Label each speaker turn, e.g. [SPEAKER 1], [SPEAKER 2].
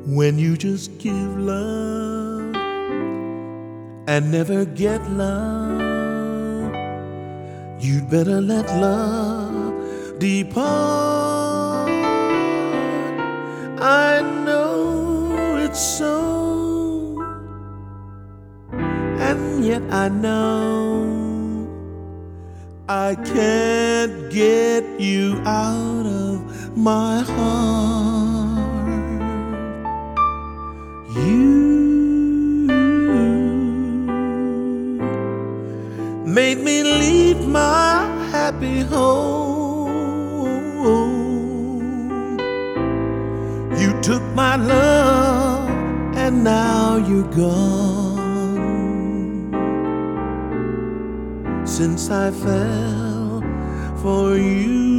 [SPEAKER 1] when you just give love and never get love, you'd better let love depart. I know it's so, and yet I know I can't get you out of my heart. You made me leave my happy home. You took my love and now you're gone. Since I fell for you,